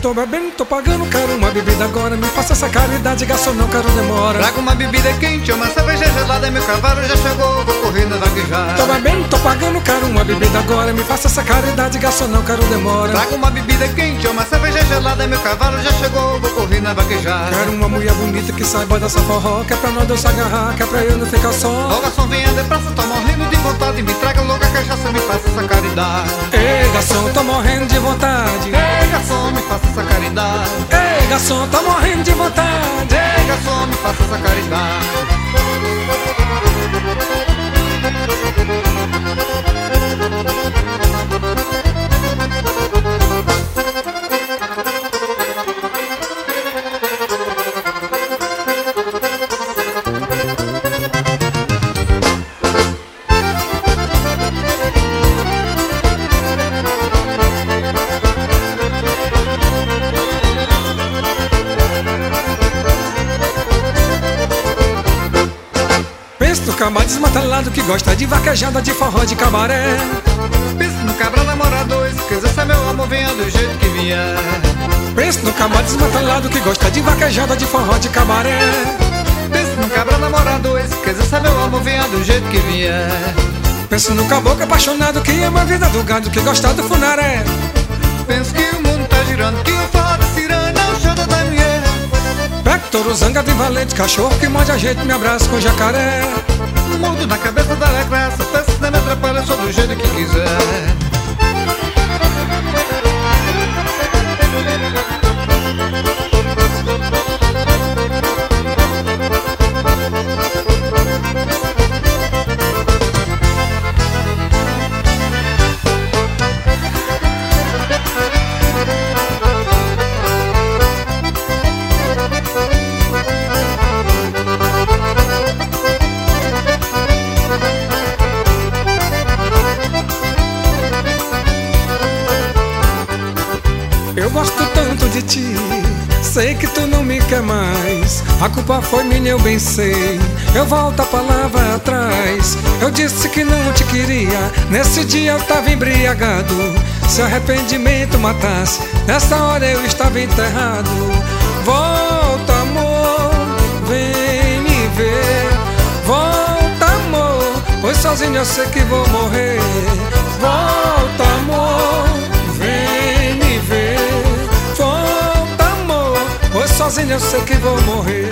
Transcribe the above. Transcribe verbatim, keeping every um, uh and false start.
Tô bebendo, tô pagando, quero uma bebida agora. Me faça essa caridade, garçom, não quero demora. Traga uma bebida quente, uma cerveja gelada. Meu cavalo já chegou, vou correndo a vaquejar. Tô bebendo, tô pagando, quero uma bebida agora. Me faça essa caridade, garçom, não quero demora. Traga uma bebida quente, uma cerveja gelada. Meu cavalo já chegou, vou correndo a vaquejar. Quero uma mulher bonita que saiba dançar forró, que é pra nós dois se agarrar, que é pra eu não ficar só. Ó garçom, venha depressa, tô morrendo de vontade. Me traga logo a cachaça, me faça essa caridade. Ei, garçom, tô morrendo de vontade. Ei, garçom, me faça essa caridade. Ei, garçom, tô morrendo de vontade. Ei, garçom, me faça essa caridade. Pensa no cabra desmantelado que gosta de vaquejada, de forró, de cabaré. Pensa no cabra namorado, esqueça meu amor, venha do jeito que vier. Pensa no cabra desmantelado que gosta de vaquejada, de forró, de cabaré. Pensa no cabra namorado, esqueça meu amor, venha do jeito que vier. Pensa no caboclo apaixonado que ama a vida do gado, que gosta do funaré. Penso que o mundo tá girando, que o forró da ciranda é o show da mulher. Pega touro, zanga de valente, cachorro que morde a gente, me abraça com jacaré. Mudo na cabeça da graça, peça não me atrapalha, só do jeito que quiser. Eu gosto tanto de ti, sei que tu não me quer mais. A culpa foi minha, eu bem sei. Eu volto a palavra atrás. Eu disse que não te queria, nesse dia eu tava embriagado. Se arrependimento matasse, nessa hora eu estava enterrado. Volta, amor, vem me ver. Volta, amor, pois sozinho eu sei que vou morrer. Volta, amor, vem me ver. Volta, amor, pois sozinho eu sei que vou morrer.